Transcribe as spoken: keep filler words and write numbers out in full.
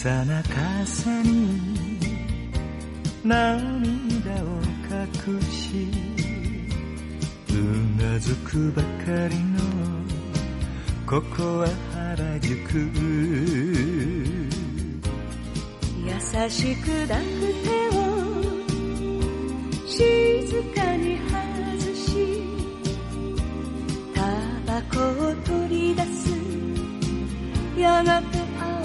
さな傘に涙を隠しうなずくばかりのここは原宿。優しく抱く手を静かに外しタバコを取り出す。やがて